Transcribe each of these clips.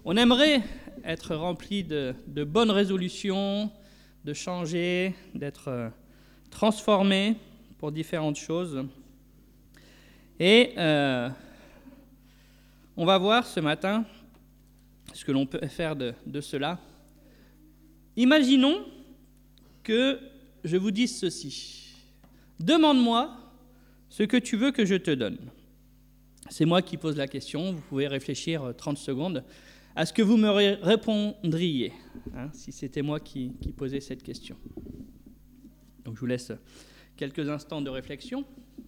On aimerait être rempli de bonnes résolutions, de changer, d'être transformé pour différentes choses. Et on va voir ce matin ce que l'on peut faire de cela. Imaginons que je vous dise ceci. Demande-moi ce que tu veux que je te donne. C'est moi qui pose la question, vous pouvez réfléchir 30 secondes à ce que vous me répondriez, si c'était moi qui posais cette question. Donc je vous laisse quelques instants de réflexion.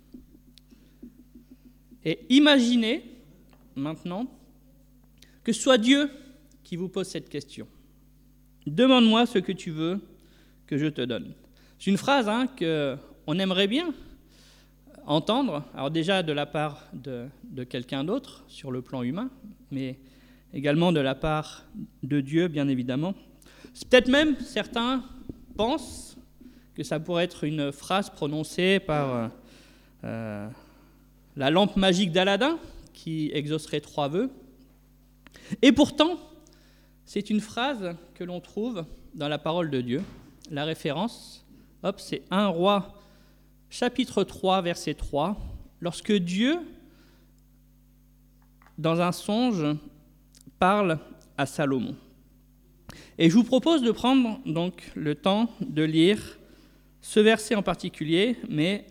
Et imaginez maintenant que ce soit Dieu qui vous pose cette question. Demande-moi ce que tu veux que je te donne. C'est une phrase qu'on aimerait bien entendre, alors déjà de la part de quelqu'un d'autre sur le plan humain, mais également de la part de Dieu, bien évidemment. Peut-être même certains pensent que ça pourrait être une phrase prononcée par la lampe magique d'Aladin qui exaucerait 3 vœux. Et pourtant, c'est une phrase que l'on trouve dans la parole de Dieu. La référence, c'est 1 Roi chapitre 3, verset 3, lorsque Dieu, dans un songe, parle à Salomon. Et je vous propose de prendre donc le temps de lire ce verset en particulier, mais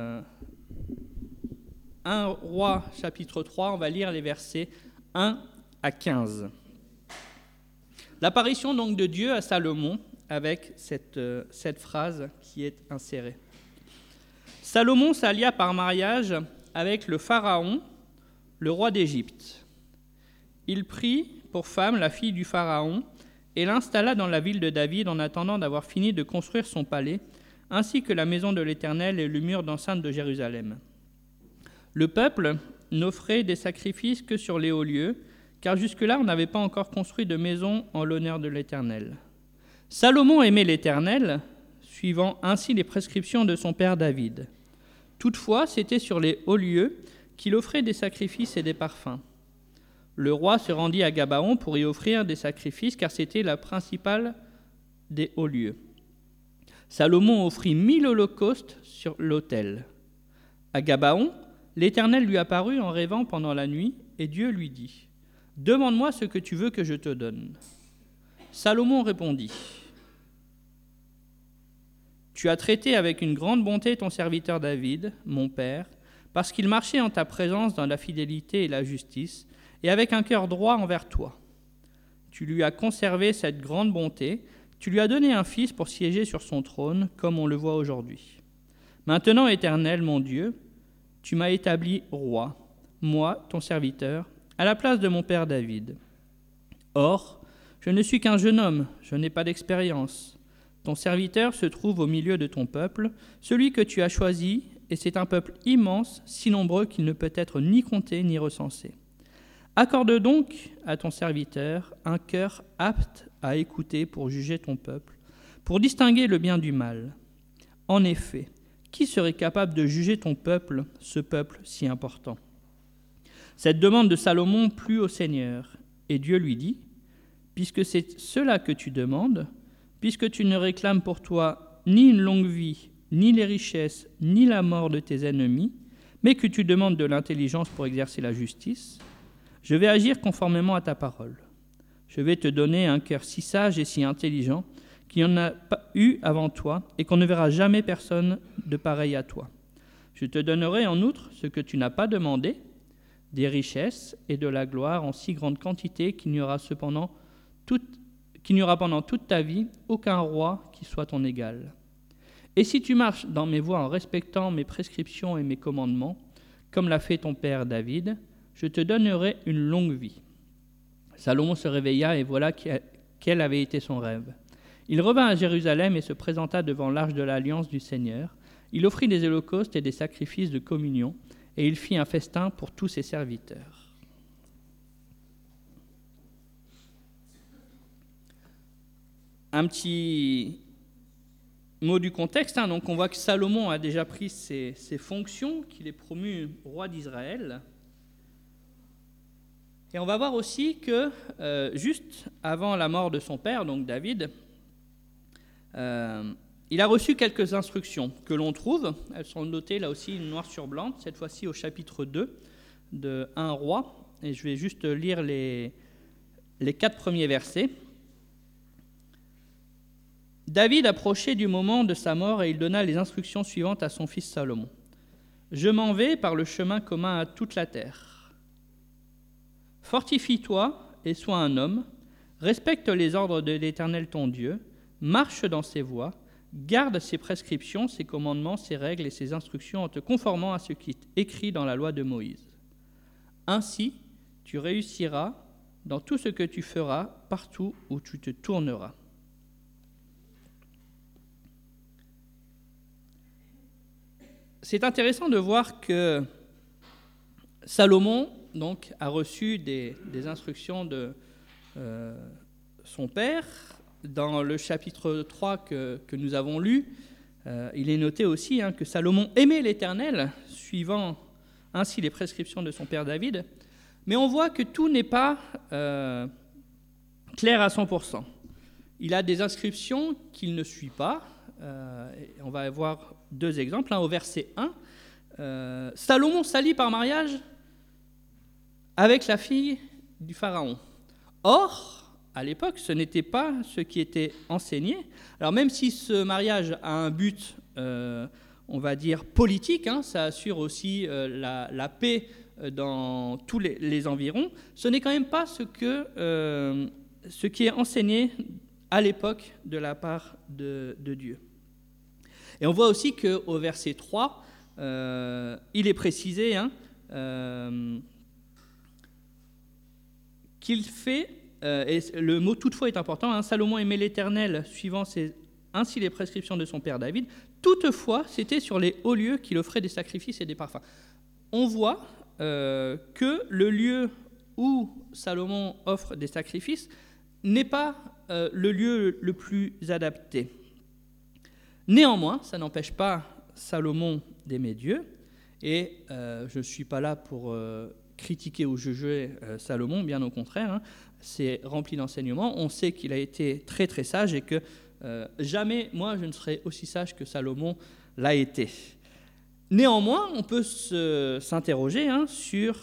1 Roi chapitre 3, on va lire les versets 1 à 15. L'apparition donc de Dieu à Salomon avec cette phrase qui est insérée. Salomon s'allia par mariage avec le Pharaon, le roi d'Égypte. Il prit pour femme la fille du Pharaon et l'installa dans la ville de David en attendant d'avoir fini de construire son palais, ainsi que la maison de l'Éternel et le mur d'enceinte de Jérusalem. Le peuple n'offrait des sacrifices que sur les hauts lieux, car jusque-là on n'avait pas encore construit de maison en l'honneur de l'Éternel. Salomon aimait l'Éternel, suivant ainsi les prescriptions de son père David. Toutefois, c'était sur les hauts lieux qu'il offrait des sacrifices et des parfums. Le roi se rendit à Gabaon pour y offrir des sacrifices, car c'était la principale des hauts lieux. Salomon offrit 1000 holocaustes sur l'autel. À Gabaon, l'Éternel lui apparut en rêvant pendant la nuit, et Dieu lui dit : « Demande-moi ce que tu veux que je te donne. » Salomon répondit : « Tu as traité avec une grande bonté ton serviteur David, mon père, parce qu'il marchait en ta présence dans la fidélité et la justice, et avec un cœur droit envers toi. Tu lui as conservé cette grande bonté, tu lui as donné un fils pour siéger sur son trône, comme on le voit aujourd'hui. Maintenant, Éternel, mon Dieu, tu m'as établi roi, moi, ton serviteur, à la place de mon père David. Or, je ne suis qu'un jeune homme, je n'ai pas d'expérience. Ton serviteur se trouve au milieu de ton peuple, celui que tu as choisi, et c'est un peuple immense, si nombreux qu'il ne peut être ni compté ni recensé. Accorde donc à ton serviteur un cœur apte à écouter pour juger ton peuple, pour distinguer le bien du mal. En effet, qui serait capable de juger ton peuple, ce peuple si important ? » Cette demande de Salomon plut au Seigneur, et Dieu lui dit : « Puisque c'est cela que tu demandes, puisque tu ne réclames pour toi ni une longue vie, ni les richesses, ni la mort de tes ennemis, mais que tu demandes de l'intelligence pour exercer la justice, je vais agir conformément à ta parole. Je vais te donner un cœur si sage et si intelligent qu'il n'y en a pas eu avant toi et qu'on ne verra jamais personne de pareil à toi. Je te donnerai en outre ce que tu n'as pas demandé, des richesses et de la gloire en si grande quantité qu'il n'y aura pendant toute ta vie aucun roi qui soit ton égal. Et si tu marches dans mes voies en respectant mes prescriptions et mes commandements, comme l'a fait ton père David, je te donnerai une longue vie. » Salomon se réveilla et voilà quel avait été son rêve. Il revint à Jérusalem et se présenta devant l'arche de l'alliance du Seigneur. Il offrit des holocaustes et des sacrifices de communion, et il fit un festin pour tous ses serviteurs. Un petit mot du contexte, donc on voit que Salomon a déjà pris ses fonctions, qu'il est promu roi d'Israël. Et on va voir aussi que juste avant la mort de son père, donc David, il a reçu quelques instructions que l'on trouve. Elles sont notées là aussi noir sur blanc, cette fois-ci au chapitre 2 de 1 Roi. Et je vais juste lire les 4 premiers versets. David approchait du moment de sa mort et il donna les instructions suivantes à son fils Salomon. « Je m'en vais par le chemin commun à toute la terre. Fortifie-toi et sois un homme, respecte les ordres de l'Éternel ton Dieu, marche dans ses voies, garde ses prescriptions, ses commandements, ses règles et ses instructions en te conformant à ce qui est écrit dans la loi de Moïse. Ainsi, tu réussiras dans tout ce que tu feras, partout où tu te tourneras. » C'est intéressant de voir que Salomon donc, a reçu des instructions de son père. Dans le chapitre 3 que nous avons lu, il est noté aussi que Salomon aimait l'Éternel, suivant ainsi les prescriptions de son père David. Mais on voit que tout n'est pas clair à 100%. Il a des inscriptions qu'il ne suit pas. On va avoir 2 exemples. Au verset 1, Salomon s'allie par mariage avec la fille du Pharaon. Or, à l'époque, ce n'était pas ce qui était enseigné. Alors même si ce mariage a un but, on va dire, politique, ça assure aussi la paix dans tous les environs, ce n'est quand même pas ce qui est enseigné à l'époque de la part de Dieu. Et on voit aussi qu'au verset 3, il est précisé qu'il fait, et le mot toutefois est important, Salomon aimait l'Éternel, suivant ainsi les prescriptions de son père David. Toutefois, c'était sur les hauts lieux qu'il offrait des sacrifices et des parfums. On voit que le lieu où Salomon offre des sacrifices n'est pas le lieu le plus adapté. Néanmoins, ça n'empêche pas Salomon d'aimer Dieu, et je ne suis pas là pour critiquer ou juger Salomon, bien au contraire, c'est rempli d'enseignements. On sait qu'il a été très très sage et que jamais, moi, je ne serai aussi sage que Salomon l'a été. Néanmoins, on peut s'interroger sur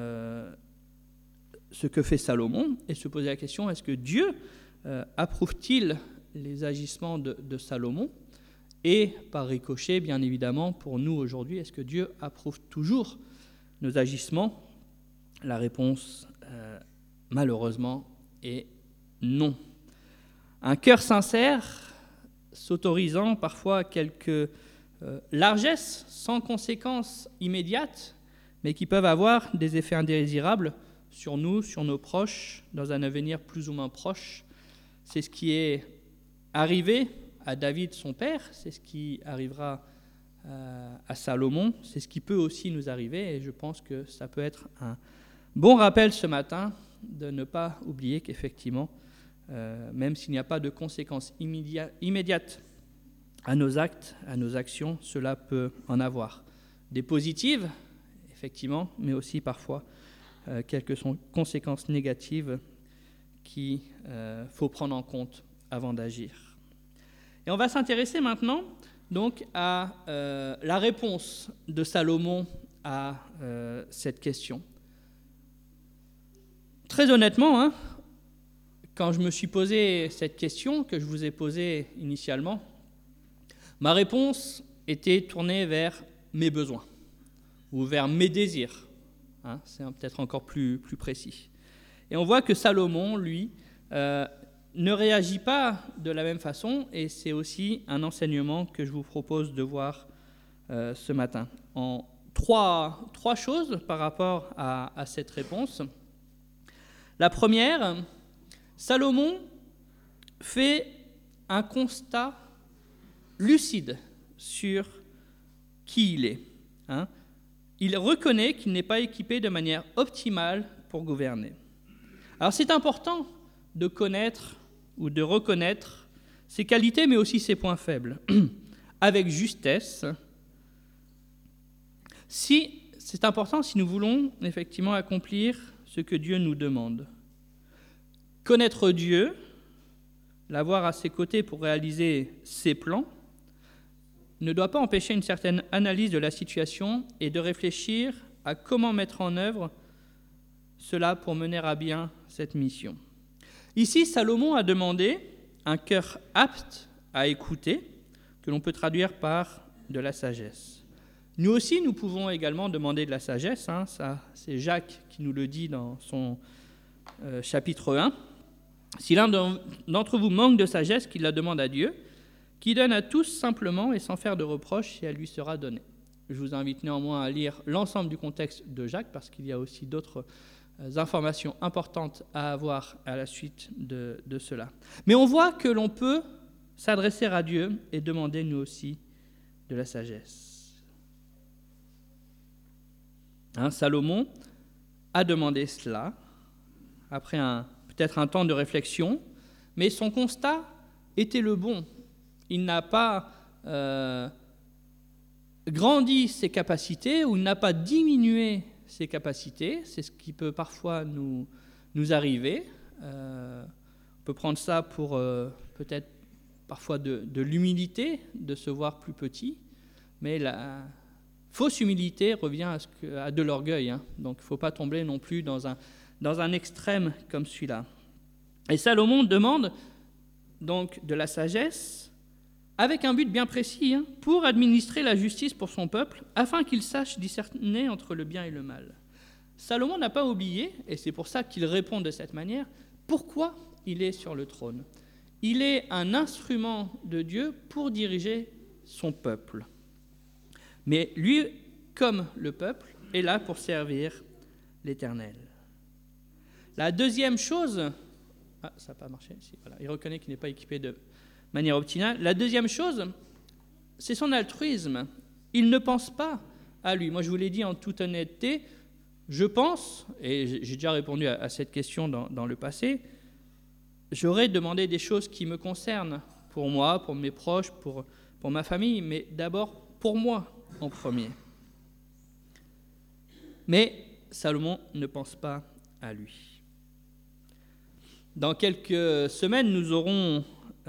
ce que fait Salomon et se poser la question, est-ce que Dieu approuve-t-il les agissements de Salomon ? Et par ricochet, bien évidemment, pour nous aujourd'hui, est-ce que Dieu approuve toujours nos agissements ? La réponse, malheureusement, est non. Un cœur sincère, s'autorisant parfois quelques largesses sans conséquences immédiates, mais qui peuvent avoir des effets indésirables sur nous, sur nos proches, dans un avenir plus ou moins proche. C'est ce qui est arrivé à David, son père, c'est ce qui arrivera à Salomon, c'est ce qui peut aussi nous arriver, et je pense que ça peut être un bon rappel ce matin de ne pas oublier qu'effectivement, même s'il n'y a pas de conséquences immédiates à nos actes, à nos actions, cela peut en avoir des positives, effectivement, mais aussi parfois quelques conséquences négatives qu'il faut prendre en compte avant d'agir. Et on va s'intéresser maintenant donc à la réponse de Salomon à cette question. Très honnêtement, quand je me suis posé cette question que je vous ai posée initialement, ma réponse était tournée vers mes besoins ou vers mes désirs. C'est peut-être encore plus précis. Et on voit que Salomon, lui, ne réagit pas de la même façon, et c'est aussi un enseignement que je vous propose de voir ce matin. En trois choses par rapport à cette réponse. La première, Salomon fait un constat lucide sur qui il est. Il reconnaît qu'il n'est pas équipé de manière optimale pour gouverner. Alors c'est important de connaître ou de reconnaître ses qualités, mais aussi ses points faibles, avec justesse. C'est important si nous voulons effectivement accomplir ce que Dieu nous demande. Connaître Dieu, l'avoir à ses côtés pour réaliser ses plans, ne doit pas empêcher une certaine analyse de la situation et de réfléchir à comment mettre en œuvre cela pour mener à bien cette mission. Ici, Salomon a demandé un cœur apte à écouter, que l'on peut traduire par de la sagesse. Nous aussi, nous pouvons également demander de la sagesse. Ça, c'est Jacques qui nous le dit dans son chapitre 1. Si l'un d'entre vous manque de sagesse, qu'il la demande à Dieu, qui donne à tous simplement et sans faire de reproches, et elle lui sera donnée. Je vous invite néanmoins à lire l'ensemble du contexte de Jacques, parce qu'il y a aussi d'autres informations importantes à avoir à la suite de cela. Mais on voit que l'on peut s'adresser à Dieu et demander nous aussi de la sagesse. Salomon a demandé cela après peut-être un temps de réflexion, mais son constat était le bon. Il n'a pas grandi ses capacités ou il n'a pas diminué ses capacités. C'est ce qui peut parfois nous arriver. On peut prendre ça pour peut-être parfois de l'humilité, de se voir plus petit, mais la fausse humilité revient à de l'orgueil. Donc il ne faut pas tomber non plus dans un extrême comme celui-là. Et Salomon demande donc de la sagesse avec un but bien précis, pour administrer la justice pour son peuple, afin qu'il sache discerner entre le bien et le mal. Salomon n'a pas oublié, et c'est pour ça qu'il répond de cette manière, pourquoi il est sur le trône. Il est un instrument de Dieu pour diriger son peuple. Mais lui, comme le peuple, est là pour servir l'Éternel. La deuxième chose... ça n'a pas marché. Voilà. Il reconnaît qu'il n'est pas équipé de manière optimale. La deuxième chose, c'est son altruisme. Il ne pense pas à lui. Moi, je vous l'ai dit en toute honnêteté, je pense, et j'ai déjà répondu à cette question dans le passé, j'aurais demandé des choses qui me concernent, pour moi, pour mes proches, pour ma famille, mais d'abord pour moi en premier. Mais Salomon ne pense pas à lui. Dans quelques semaines, nous aurons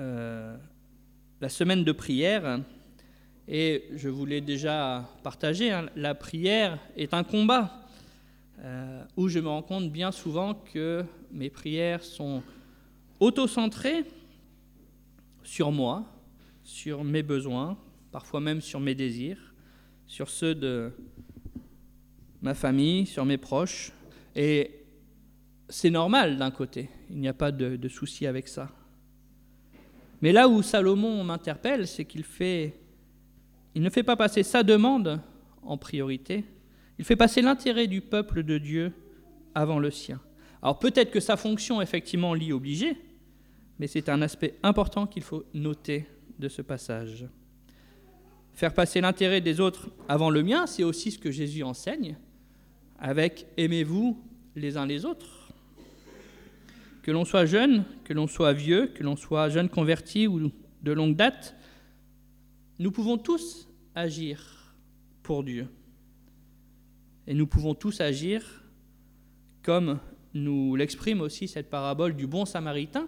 la semaine de prière, et je vous l'ai déjà partagé, la prière est un combat où je me rends compte bien souvent que mes prières sont auto-centrées sur moi, sur mes besoins, parfois même sur mes désirs, sur ceux de ma famille, sur mes proches, et c'est normal d'un côté, il n'y a pas de souci avec ça. Mais là où Salomon m'interpelle, c'est qu'il ne fait pas passer sa demande en priorité, il fait passer l'intérêt du peuple de Dieu avant le sien. Alors peut-être que sa fonction effectivement l'y obligeait, mais c'est un aspect important qu'il faut noter de ce passage. Faire passer l'intérêt des autres avant le mien, c'est aussi ce que Jésus enseigne, avec « aimez-vous les uns les autres ». Que l'on soit jeune, que l'on soit vieux, que l'on soit jeune converti ou de longue date, nous pouvons tous agir pour Dieu. Et nous pouvons tous agir comme nous l'exprime aussi cette parabole du bon samaritain.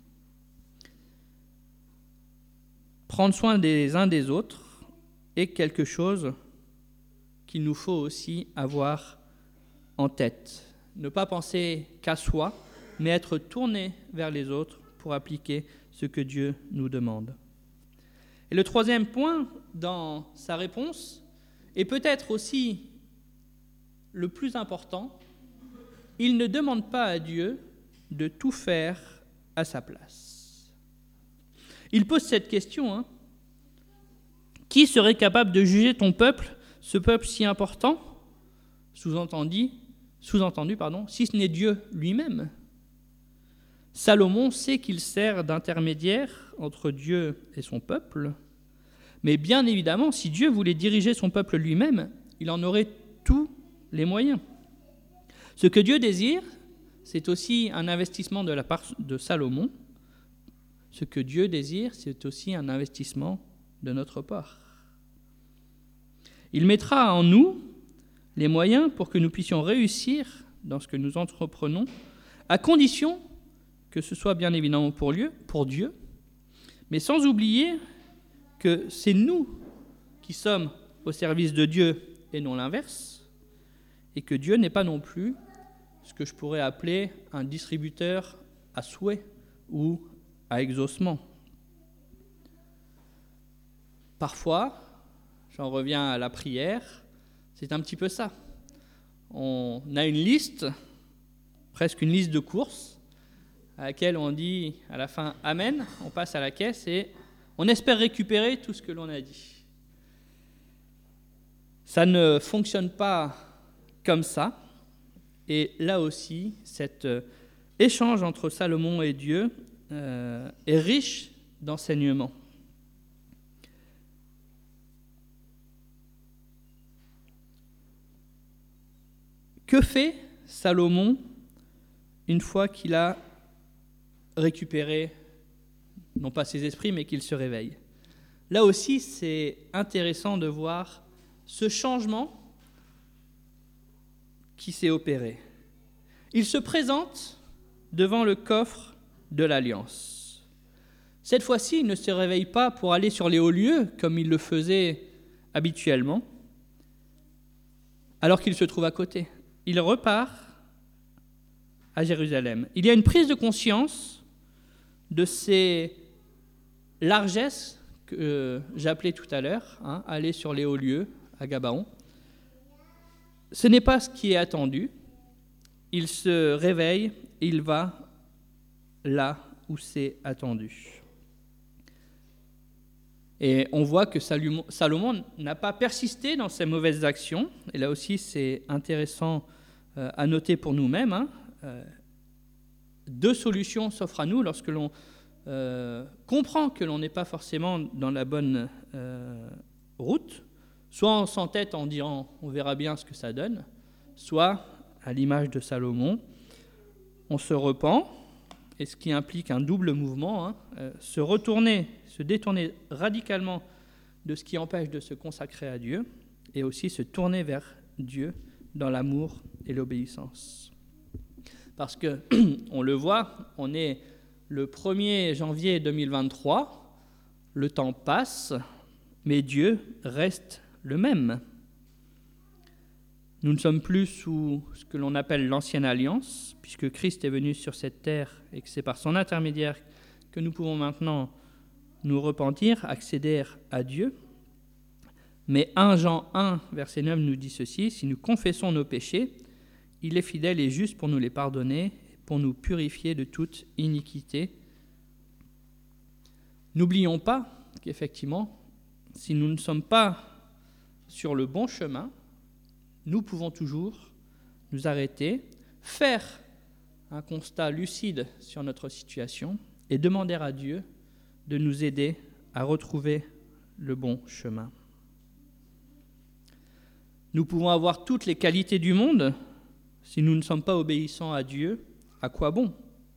Prendre soin des uns des autres est quelque chose qu'il nous faut aussi avoir en tête. Ne pas penser qu'à soi, mais être tourné vers les autres pour appliquer ce que Dieu nous demande. Et le troisième point dans sa réponse, et peut-être aussi le plus important, il ne demande pas à Dieu de tout faire à sa place. Il pose cette question, qui serait capable de juger ton peuple, ce peuple si important, sous-entendu, si ce n'est Dieu lui-même? Salomon sait qu'il sert d'intermédiaire entre Dieu et son peuple, mais bien évidemment, si Dieu voulait diriger son peuple lui-même, il en aurait tous les moyens. Ce que Dieu désire, c'est aussi un investissement de la part de Salomon. Ce que Dieu désire, c'est aussi un investissement de notre part. Il mettra en nous les moyens pour que nous puissions réussir dans ce que nous entreprenons, à condition que ce soit bien évidemment pour Dieu, mais sans oublier que c'est nous qui sommes au service de Dieu et non l'inverse, et que Dieu n'est pas non plus ce que je pourrais appeler un distributeur à souhait ou à exaucement. Parfois, j'en reviens à la prière, c'est un petit peu ça. On a une liste, presque une liste de courses, à laquelle on dit à la fin « Amen », on passe à la caisse et on espère récupérer tout ce que l'on a dit. Ça ne fonctionne pas comme ça. Et là aussi, cet échange entre Salomon et Dieu est riche d'enseignements. Que fait Salomon une fois qu'il a récupéré, non pas ses esprits, mais qu'il se réveille? Là aussi, c'est intéressant de voir ce changement qui s'est opéré. Il se présente devant le coffre de l'Alliance. Cette fois-ci, il ne se réveille pas pour aller sur les hauts lieux, comme il le faisait habituellement, alors qu'il se trouve à côté. Il repart à Jérusalem. Il y a une prise de conscience de ces largesses que j'appelais tout à l'heure, aller sur les hauts lieux à Gabaon. Ce n'est pas ce qui est attendu. Il se réveille et il va là où c'est attendu. Et on voit que Salomon n'a pas persisté dans ses mauvaises actions. Et là aussi, c'est intéressant à noter pour nous-mêmes. Deux solutions s'offrent à nous lorsque l'on comprend que l'on n'est pas forcément dans la bonne route. Soit on s'entête en disant « on verra bien ce que ça donne », soit, à l'image de Salomon, on se repent, et ce qui implique un double mouvement, se retourner, se détourner radicalement de ce qui empêche de se consacrer à Dieu, et aussi se tourner vers Dieu dans l'amour et l'obéissance. Parce que, on le voit, on est le 1er janvier 2023, le temps passe, mais Dieu reste le même. Nous ne sommes plus sous ce que l'on appelle l'ancienne alliance, puisque Christ est venu sur cette terre et que c'est par son intermédiaire que nous pouvons maintenant nous repentir, accéder à Dieu. Mais 1 Jean 1, verset 9 nous dit ceci: si nous confessons nos péchés, il est fidèle et juste pour nous les pardonner, pour nous purifier de toute iniquité. N'oublions pas qu'effectivement, si nous ne sommes pas sur le bon chemin, nous pouvons toujours nous arrêter, faire un constat lucide sur notre situation et demander à Dieu de nous aider à retrouver le bon chemin. Nous pouvons avoir toutes les qualités du monde, si nous ne sommes pas obéissants à Dieu, à quoi bon?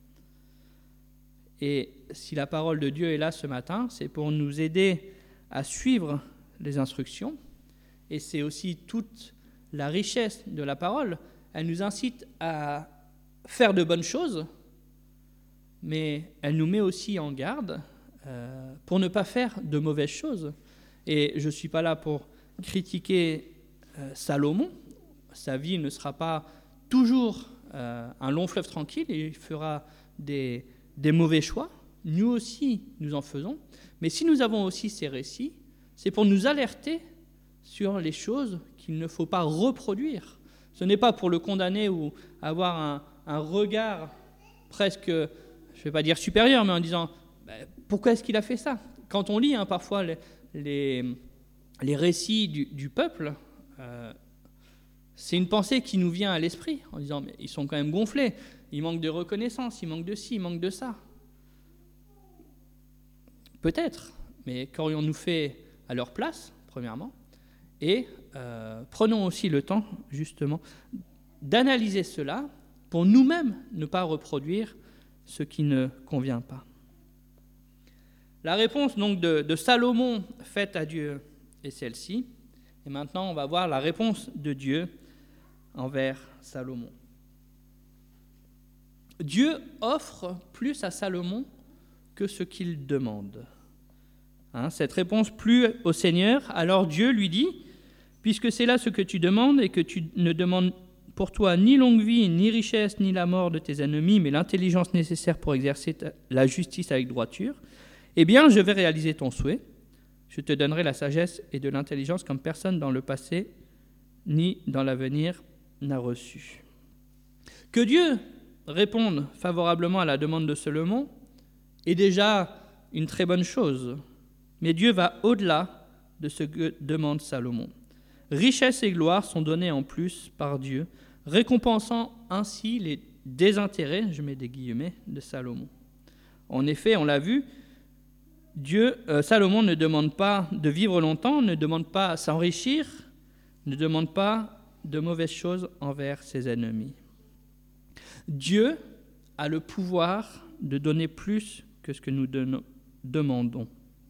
Et si la parole de Dieu est là ce matin, c'est pour nous aider à suivre les instructions, et c'est aussi toute la richesse de la parole. Elle nous incite à faire de bonnes choses, mais elle nous met aussi en garde pour ne pas faire de mauvaises choses. Et je ne suis pas là pour critiquer Salomon. Sa vie ne sera pas toujours un long fleuve tranquille, et il fera des mauvais choix. Nous aussi, nous en faisons. Mais si nous avons aussi ces récits, c'est pour nous alerter sur les choses qu'il ne faut pas reproduire. Ce n'est pas pour le condamner ou avoir un regard presque, je ne vais pas dire supérieur, mais en disant pourquoi est-ce qu'il a fait ça? Quand on lit parfois les récits du peuple, c'est une pensée qui nous vient à l'esprit en disant mais ils sont quand même gonflés, ils manquent de reconnaissance, ils manquent de ci, ils manquent de ça. Peut-être, mais qu'aurions-nous fait à leur place, premièrement? Et prenons aussi le temps, justement, d'analyser cela pour nous-mêmes ne pas reproduire ce qui ne convient pas. La réponse donc de Salomon faite à Dieu est celle-ci. Et maintenant, on va voir la réponse de Dieu envers Salomon. Dieu offre plus à Salomon que ce qu'il demande. Cette réponse plut au Seigneur, alors Dieu lui dit, « Puisque c'est là ce que tu demandes et que tu ne demandes pour toi ni longue vie, ni richesse, ni la mort de tes ennemis, mais l'intelligence nécessaire pour exercer la justice avec droiture, eh bien je vais réaliser ton souhait. Je te donnerai la sagesse et de l'intelligence comme personne dans le passé ni dans l'avenir n'a reçu. » Que Dieu réponde favorablement à la demande de Salomon est déjà une très bonne chose. Mais Dieu va au-delà de ce que demande Salomon. Richesse et gloire sont données en plus par Dieu, récompensant ainsi les désintérêts, je mets des guillemets, de Salomon. En effet, on l'a vu, Salomon ne demande pas de vivre longtemps, ne demande pas à s'enrichir, ne demande pas de mauvaises choses envers ses ennemis. Dieu a le pouvoir de donner plus que ce que nous demandons.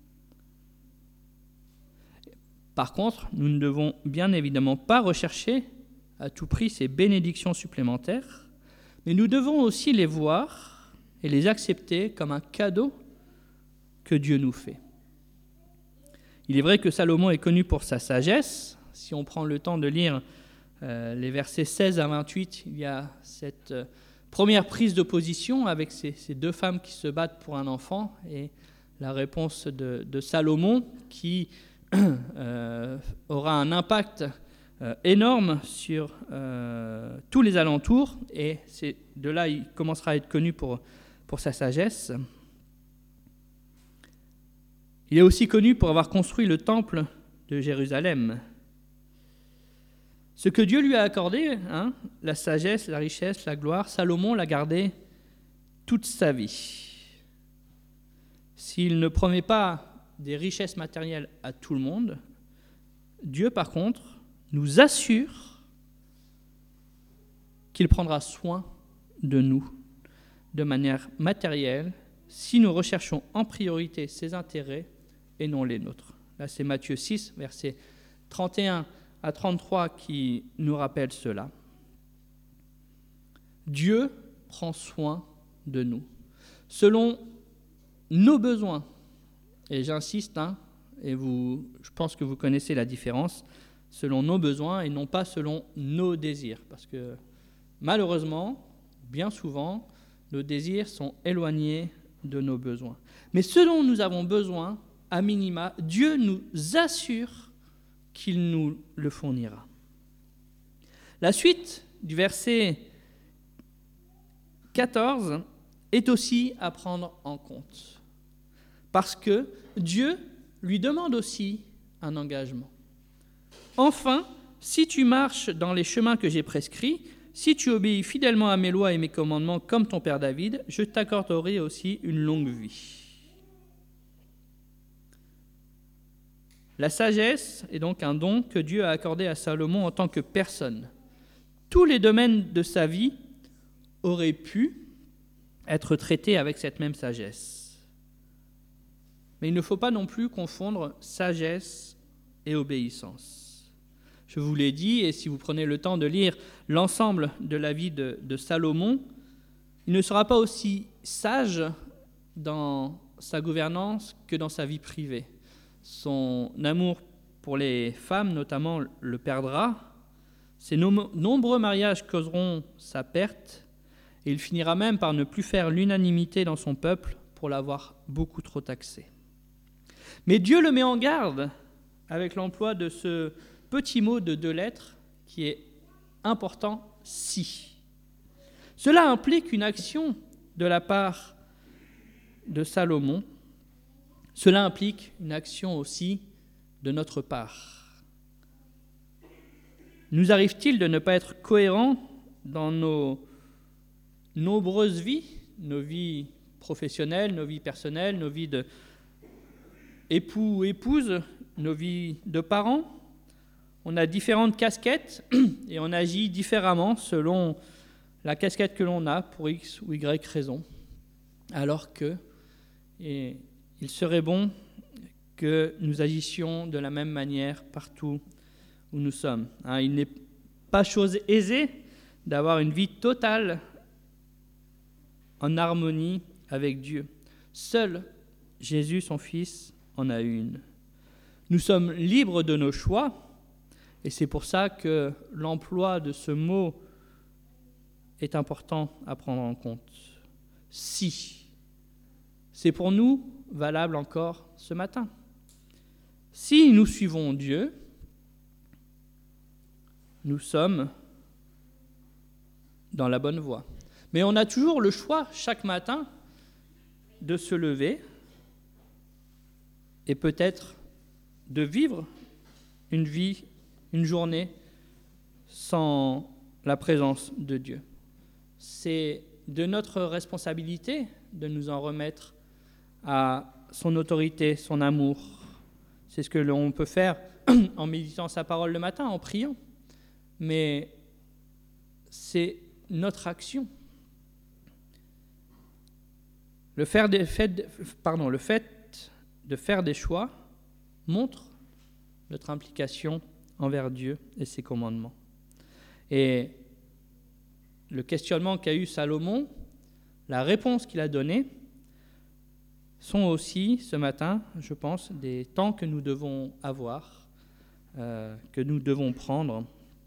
Par contre, nous ne devons bien évidemment pas rechercher à tout prix ces bénédictions supplémentaires, mais nous devons aussi les voir et les accepter comme un cadeau que Dieu nous fait. Il est vrai que Salomon est connu pour sa sagesse. Si on prend le temps de lire les versets 16 à 28, il y a cette première prise de position avec ces deux femmes qui se battent pour un enfant et la réponse de Salomon qui aura un impact énorme sur tous les alentours, et c'est de là il commencera à être connu pour sa sagesse. Il est aussi connu pour avoir construit le temple de Jérusalem. Ce que Dieu lui a accordé, la sagesse, la richesse, la gloire, Salomon l'a gardé toute sa vie. S'il ne promet pas des richesses matérielles à tout le monde, Dieu, par contre, nous assure qu'il prendra soin de nous de manière matérielle si nous recherchons en priorité ses intérêts et non les nôtres. Là, c'est Matthieu 6, versets 31 à 33 qui nous rappelle cela. Dieu prend soin de nous, selon nos besoins. Et j'insiste, et je pense que vous connaissez la différence, selon nos besoins et non pas selon nos désirs. Parce que malheureusement, bien souvent, nos désirs sont éloignés de nos besoins. Mais ce dont nous avons besoin, à minima, Dieu nous assure qu'il nous le fournira. La suite du verset 14 est aussi à prendre en compte. Parce que Dieu lui demande aussi un engagement. Enfin, si tu marches dans les chemins que j'ai prescrits, si tu obéis fidèlement à mes lois et mes commandements comme ton père David, je t'accorderai aussi une longue vie. La sagesse est donc un don que Dieu a accordé à Salomon en tant que personne. Tous les domaines de sa vie auraient pu être traités avec cette même sagesse. Mais il ne faut pas non plus confondre sagesse et obéissance. Je vous l'ai dit, et si vous prenez le temps de lire l'ensemble de la vie de Salomon, il ne sera pas aussi sage dans sa gouvernance que dans sa vie privée. Son amour pour les femmes, notamment, le perdra. Ses nombreux mariages causeront sa perte, et il finira même par ne plus faire l'unanimité dans son peuple pour l'avoir beaucoup trop taxé. Mais Dieu le met en garde avec l'emploi de ce petit mot de 2 lettres qui est important, si. Cela implique une action de la part de Salomon. Cela implique une action aussi de notre part. Nous arrive-t-il de ne pas être cohérents dans nos nombreuses vies, nos vies professionnelles, nos vies personnelles, nos vies de époux ou épouses, nos vies de parents? On a différentes casquettes et on agit différemment selon la casquette que l'on a pour X ou Y raison. Alors que il serait bon que nous agissions de la même manière partout où nous sommes. Il n'est pas chose aisée d'avoir une vie totale en harmonie avec Dieu. Seul Jésus, son Fils, en a une. Nous sommes libres de nos choix, et c'est pour ça que l'emploi de ce mot est important à prendre en compte. Si, c'est pour nous valable encore ce matin. Si nous suivons Dieu, nous sommes dans la bonne voie. Mais on a toujours le choix, chaque matin, de se lever et peut-être de vivre une vie, une journée sans la présence de Dieu. C'est de notre responsabilité de nous en remettre à son autorité, son amour. C'est ce que l'on peut faire en méditant sa parole le matin, en priant. Mais c'est notre action. Le fait de faire des choix montre notre implication envers Dieu et ses commandements. Et le questionnement qu'a eu Salomon, la réponse qu'il a donnée, sont aussi, ce matin, je pense, des temps que nous devons avoir, que nous devons prendre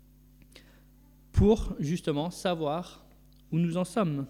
pour justement savoir où nous en sommes.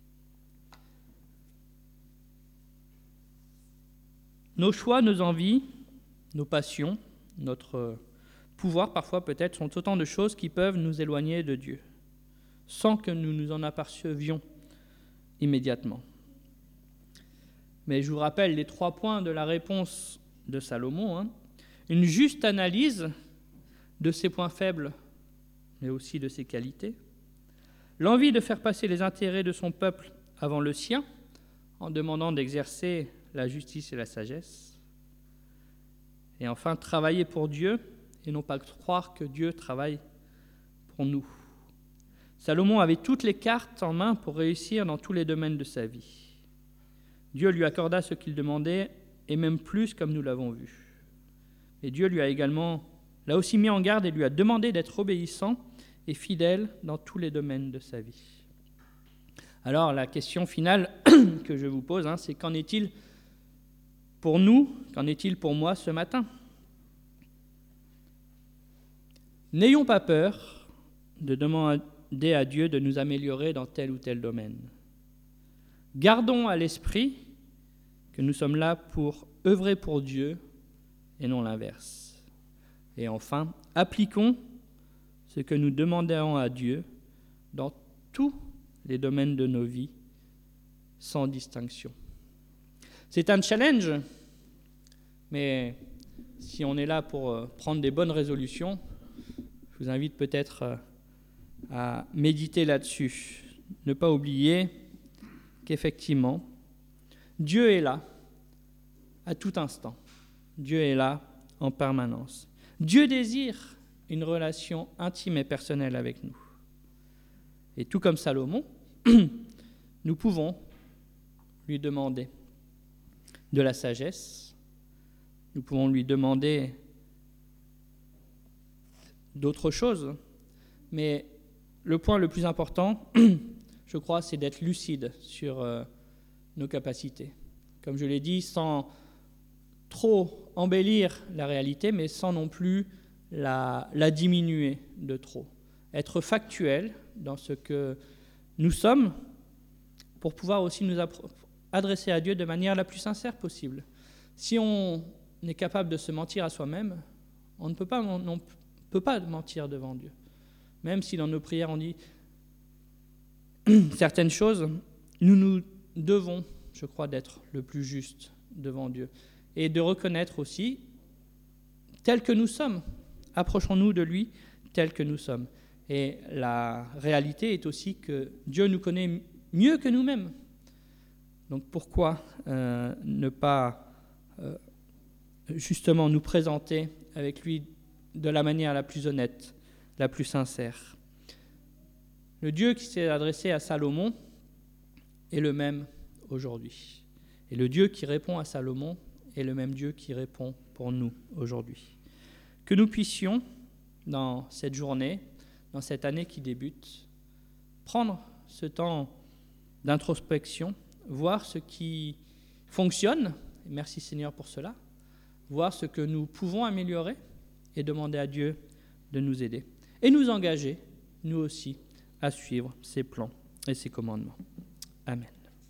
Nos choix, nos envies, nos passions, notre pouvoir parfois peut-être sont autant de choses qui peuvent nous éloigner de Dieu, sans que nous nous en apercevions immédiatement. Mais je vous rappelle les 3 points de la réponse de Salomon. Une juste analyse de ses points faibles, mais aussi de ses qualités. L'envie de faire passer les intérêts de son peuple avant le sien, en demandant d'exercer la justice et la sagesse. Et enfin, travailler pour Dieu et non pas croire que Dieu travaille pour nous. Salomon avait toutes les cartes en main pour réussir dans tous les domaines de sa vie. Dieu lui accorda ce qu'il demandait, et même plus, comme nous l'avons vu. Et Dieu l'a aussi mis en garde et lui a demandé d'être obéissant et fidèle dans tous les domaines de sa vie. Alors, la question finale que je vous pose, c'est qu'en est-il pour nous, qu'en est-il pour moi ce matin ? N'ayons pas peur de demander à Dieu de nous améliorer dans tel ou tel domaine. Gardons à l'esprit que nous sommes là pour œuvrer pour Dieu et non l'inverse. Et enfin, appliquons ce que nous demandons à Dieu dans tous les domaines de nos vies, sans distinction. C'est un challenge, mais si on est là pour prendre des bonnes résolutions, je vous invite peut-être à méditer là-dessus. Ne pas oublier qu'effectivement, Dieu est là à tout instant. Dieu est là en permanence. Dieu désire une relation intime et personnelle avec nous. Et tout comme Salomon, nous pouvons lui demander de la sagesse, nous pouvons lui demander d'autres choses, mais le point le plus important, je crois, c'est d'être lucide sur nos capacités. Comme je l'ai dit, sans trop embellir la réalité, mais sans non plus la diminuer de trop. Être factuel dans ce que nous sommes pour pouvoir aussi nous adresser à Dieu de manière la plus sincère possible. Si on est capable de se mentir à soi-même, on ne peut pas mentir devant Dieu. Même si dans nos prières on dit certaines choses, nous devons, je crois, d'être le plus juste devant Dieu et de reconnaître aussi tel que nous sommes. Approchons-nous de lui tel que nous sommes. Et la réalité est aussi que Dieu nous connaît mieux que nous-mêmes. Donc pourquoi ne pas justement nous présenter avec lui de la manière la plus honnête, la plus sincère. Le Dieu qui s'est adressé à Salomon est le même aujourd'hui. Et le Dieu qui répond à Salomon est le même Dieu qui répond pour nous aujourd'hui. Que nous puissions, dans cette journée, dans cette année qui débute, prendre ce temps d'introspection, voir ce qui fonctionne, et merci Seigneur pour cela, voir ce que nous pouvons améliorer et demander à Dieu de nous aider et nous engager, nous aussi, à suivre ses plans et ses commandements. Amen.